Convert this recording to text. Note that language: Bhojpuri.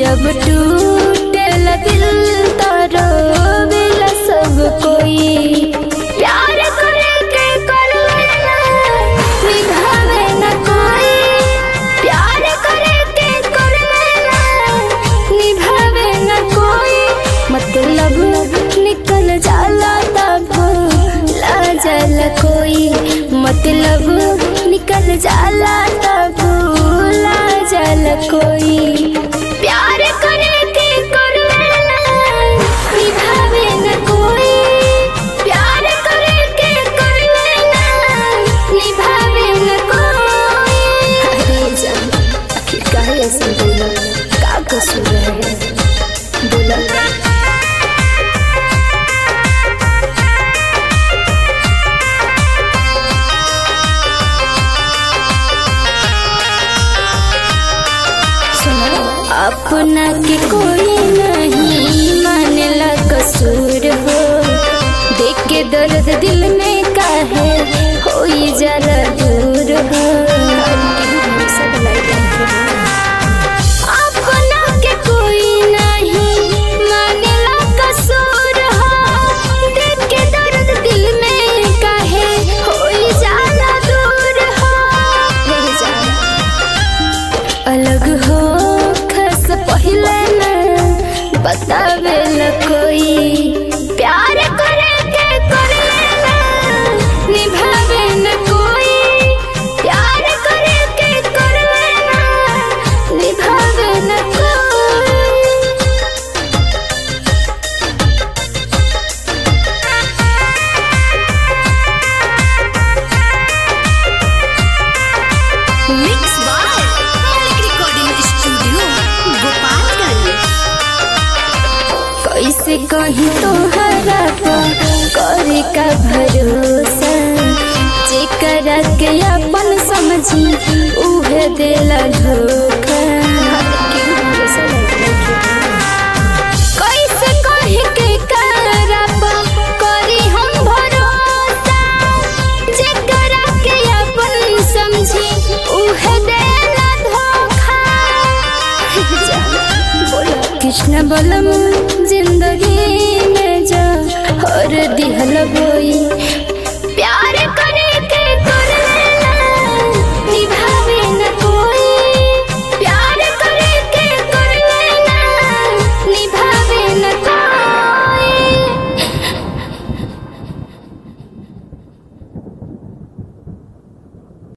जब टूटेला दिल तो रोवेला सब कोई। प्यार करे के करवेला निभावे न कोई। प्यार करे के करवेला निभावे न कोई। मतलब निकल जाला तब भूला जाला कोई। मतलब निकल जाला तब भूला जाला कोई। प्यार करे के करवेला निभावे न कोई। प्यार करे के करवेला निभावे न कोई। अरे जान आखिर काहे ऐसे बोला, का कसूर है बोला। अपना के कोई नहीं मानेला कसूर हो। देख के दर्द दिल में काहे होई जरा दूर हो। अपना के कोई नहीं मानेला कसूर हो। देख के दर्द दिल में काहे होई जरा दूर हो। अलग हो पहले न बतावे ल कोई। प्यार करे के करवेला निभावे न कोई। प्यार करे के करवेला निभावे न कोई। मिक्स बाय रिकॉर्डिंग स्टूडियो कैसे कहीं तोहरा करे का भरोसा। जेकरा के अपन समझी उहे देला धोखा। कैसे कहीं के करब करी हम भरोसा। जेकरा के अपन समझी उहे देला धोखा। कृष्ण बलम जिंदगी में जा हर दिह